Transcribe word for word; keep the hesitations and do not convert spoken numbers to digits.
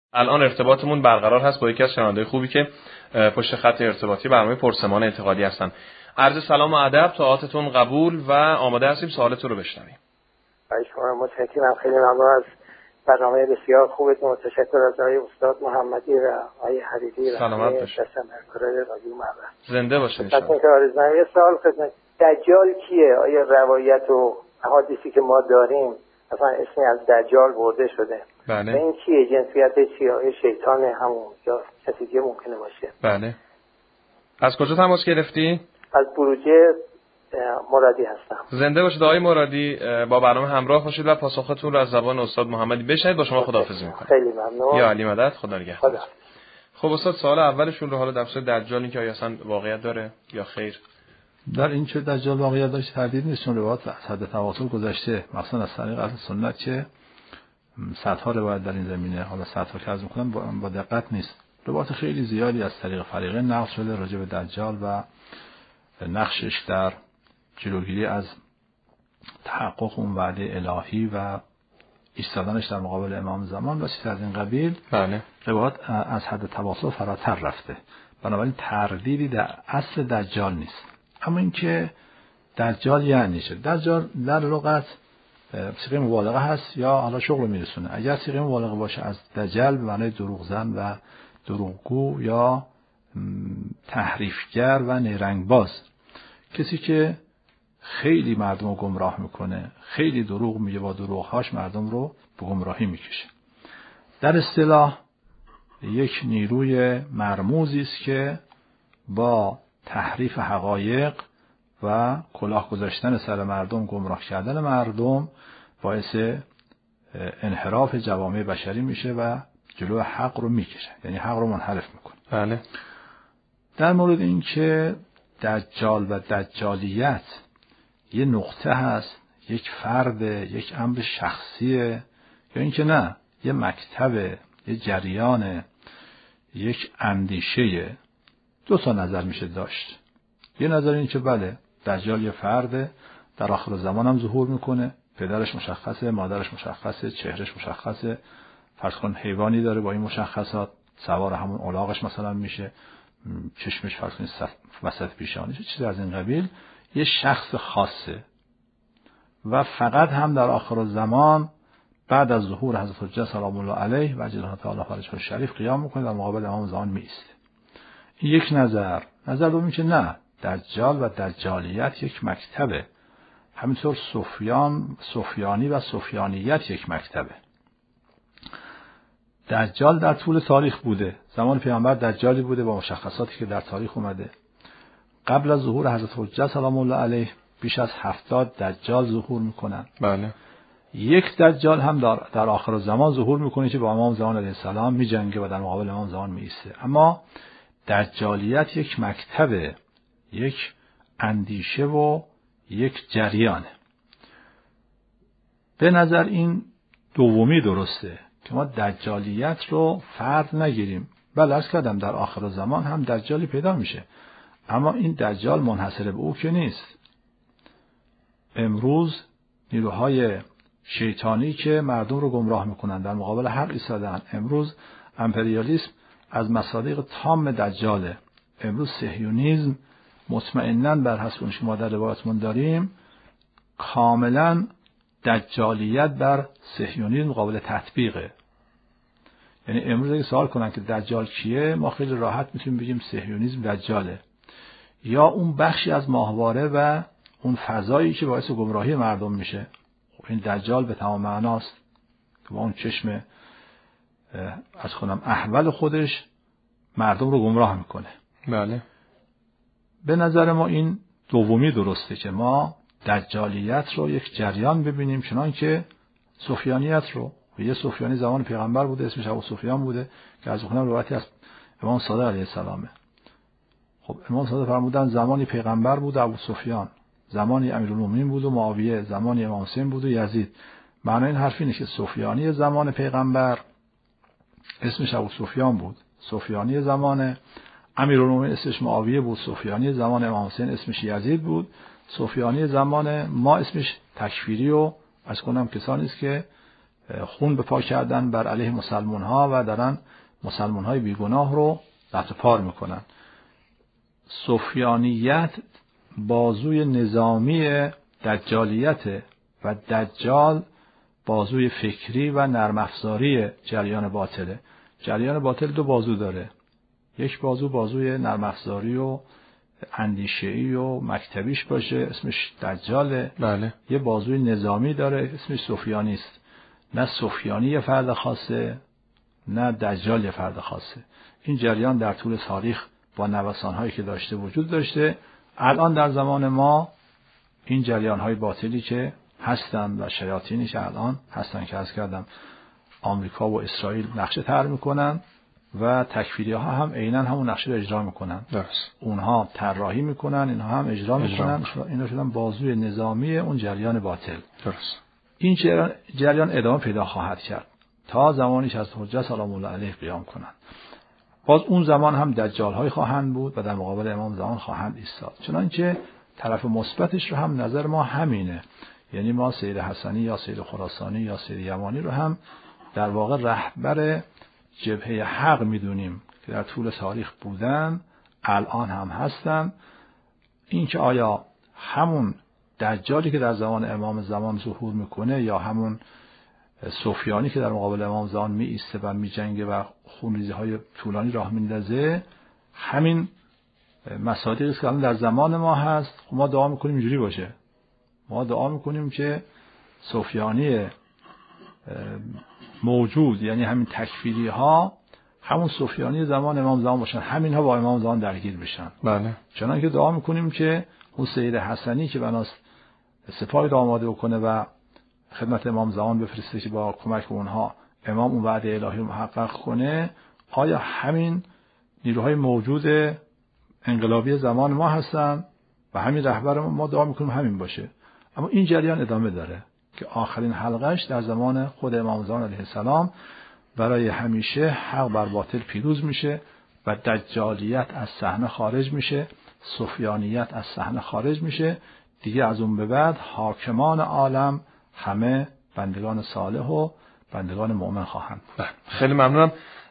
الان ارتباطمون برقرار هست با یکی از شنونده‌های خوبی که پشت خط ارتباطی برنامه پرسمان انتقادی هستن. عرض سلام و ادب، طاعتتون قبول و آماده هستیم سوالتون رو بشنویم. شما متشکرم، خیلی ممنون از برنامه بسیار خوبتون. متشکر از آقای استاد محمدی و آقای حریری و سلامت باشید. رادیو معبر. زنده باشین ان شاء الله. یه سوال خدمت دجال کیه؟ آیا روایت و احادیثی که ما داریم مثلا اسمی از دجال برده شده؟ بله. این کیه؟ جنسیت چیه؟ آیا شیطان همون یا کسی دیگه ممکنه باشه؟ بله. از کجا تماس گرفتی؟ از بروجه مرادی هستم. زنده باشید آقای مرادی، با برنامه همراه باشید و پاسختون رو از زبان استاد محمدی بشنوید. با شما خداحافظی می‌کنم. خیلی ممنون. یا علی مدد، خدا نگهدار. خدا. خب استاد سوال اولشون رو حالا در خصوص دجال این که آیا اصلا واقعیت داره یا خیر؟ در این چه دجال واقعیت داشت تردید نیست، چون روایات از حد تواتر گذشته، مثلا از طریق اهل سنت که صدها روایت در این زمینه، حالا صدها که از میکنن با, با دقت نیست، روایات خیلی زیادی از طریق فریقین نقل شده راجع به دجال و نقشش در جلوگیری از تحقق اون وعده الهی و ایستادنش در مقابل امام زمان و چیز از این قبیل. بله. روایات از حد تواتر فراتر رفته، بنابراین تردیدی در اصل دجال نیست. اما اینکه دجال یعنی چه؟ دجال در لغت صیغه مبالغه هست یا حالا شغل میرسونه. اگر صیغه مبالغه باشه از دجل به معنای دروغزن و دروغگو یا تحریفگر و نیرنگباز، کسی که خیلی مردم رو گمراه میکنه، خیلی دروغ میگه، با دروغهاش مردم رو به گمراهی میکشه. در اصطلاح یک نیروی مرموزی است که با تحریف حقایق و کلاه گذاشتن سر مردم، گمراه کردن مردم، باعث انحراف جوامع بشری میشه و جلو حق رو میکشه، یعنی حق رو منحرف میکنه. بله. در مورد این که دجال و دجالیت یه نقطه هست، یک فرد، یک امر شخصیه، یا اینکه نه یه مکتبه، یه جریانه، یک اندیشه، دو تا نظر میشه داشت. یه نظر این که بله دجال یه فرده، در آخر زمان هم ظهور میکنه، پدرش مشخصه، مادرش مشخصه، چهرش مشخصه، فرض کن حیوانی داره با این مشخصات، سوار همون الاغش مثلا میشه، چشمش فرض کن وسط پیشانیش، چیز از این قبیل، یه شخص خاصه و فقط هم در آخر زمان بعد از ظهور حضرت حجت سلام الله علیه و عجل تعالی فرجه الشریف قیام میکنه، در مقابل امام زمان میایسته. این یک نظر. نظر دوم که نه، دجال و دجالیت یک مکتبه، همینطور سفیان سفیانی و سفیانیت یک مکتبه. دجال در طول تاریخ بوده، زمان پیامبر دجالی بوده با مشخصاتی که در تاریخ اومده. قبل از ظهور حضرت حجت سلام الله علیه بیش از هفتاد دجال ظهور میکنن. بله. یک دجال هم در, در آخر زمان ظهور میکنه که با امام زمان علیه السلام میجنگه و در مقابل امام زمان میایسته. اما دجالیت یک مکتبه، یک اندیشه و یک جریانه. به نظر این دومی درسته که ما دجالیت رو فرد نگیریم. بله عرض کردم در آخر زمان هم دجالی پیدا میشه، اما این دجال منحصر به او که نیست. امروز نیروهای شیطانی که مردم رو گمراه میکنن، در مقابل حق ایستادن. امروز امپریالیسم از مصادیق تام دجاله. امروز صهیونیسم مطمئناً بر حسب اون شما در روایتمون داریم کاملاً دجالیت بر صهیونیسم قابل تطبیقه. یعنی امروز اگه سوال کنن که دجال کیه، ما خیلی راحت میتونیم بگیم صهیونیسم دجاله، یا اون بخشی از ماهواره و اون فضایی که باعث گمراهی مردم میشه. این دجال به تمام معناست که با اون چشم از خودم احول خودش مردم رو گمراه میکنه. بله. به نظر ما این دومی درسته که ما دجالیت رو یک جریان ببینیم، چنان که سفیانیت رو. یه سفیانی زمان پیغمبر بوده اسمش ابو سفیان بوده که از اونم روایتی از امام صادق علیه السلامه. خب امام صادق فرمودن زمانی پیغمبر بود ابو سفیان، زمانی امیرالمومنین بود و معاویه، زمانی امام حسین بود و یزید. معنی این حرف اینه که سفیانی زمان پیغمبر اسمش ابو سفیان بود، سفیانی زمان امیرالمومنین اسمش معاویه بود، سفیانی زمان امام حسین اسمش یزید بود، سفیانی زمان ما اسمش تکفیری و از کنم کسانی است که خون به پا کردن بر علیه مسلمان ها و دارن مسلمان های بیگناه رو لطو پار میکنن. سفیانیت بازوی نظامی دجالیت و دجال بازوی فکری و نرم افزاری جریان باطله. جریان باطل دو بازو داره، یک بازو بازوی نرم افزاری و اندیشه‌ای و مکتبیش باشه اسمش دجاله، بله. یه بازوی نظامی داره اسمش سفیانی است. نه سفیانی یه فرد خاصه نه دجال یه فرد خاصه. این جریان در طول تاریخ با نوسان‌هایی که داشته وجود داشته. الان در زمان ما این جریان‌های باطلی که هستند و شیاطینی که الان هستن که عرض کردم آمریکا و اسرائیل نقشه طرح میکنن و تکفیری‌ها هم عیناً همون نقشه رو اجرا میکنن. درست. اونها طراحی میکنن، اینها هم اجرا میکنن. اینا شدن بازوی نظامی اون جریان باطل. درست. این جریان, جریان ادامه پیدا خواهد کرد تا زمانی که از حجت سلام الله علیه قیام کنند. باز اون زمان هم دجال‌های خواهند بود و در مقابل امام زمان خواهند ایستاد. چنانچه طرف مثبتش رو هم نظر ما همینه. یعنی ما سید حسنی یا سید خراسانی یا سید یمانی رو هم در واقع رهبر جبهه حق میدونیم که در طول تاریخ بودن، الان هم هستن. این که آیا همون دجالی که در زمان امام زمان ظهور میکنه یا همون سفیانی که در مقابل امام زمان می ایسته و می جنگه و خونریزی های طولانی راه میندازه، همین مصادیقی است که الان در زمان ما هست. ما دعا میکنیم اینجوری باشه. ما دعا میکنیم که سفیانی موجود، یعنی همین تکفیری ها، همون سفیانی زمان امام زمان باشن، همین ها با امام زمان درگیر بشن. بله. چنانکه دعا میکنیم که اون سید حسنی که بناست سپاهی را آماده بکنه و خدمت امام زمان بفرسته که با کمک اونها امام اون وعده الهی رو محقق کنه، آیا همین نیروهای موجود انقلابی زمان ما هستن و همین رهبر ما دعا میکنیم همین باشه. اما این جریان ادامه داره که آخرین حلقش در زمان خود امام زمان علیه السلام برای همیشه حق بر باطل پیروز میشه و دجالیت از صحنه خارج میشه، سفیانیت از صحنه خارج میشه. دیگه از اون به بعد حاکمان عالم همه بندگان صالح و بندگان مؤمن خواهند. خیلی ممنونم.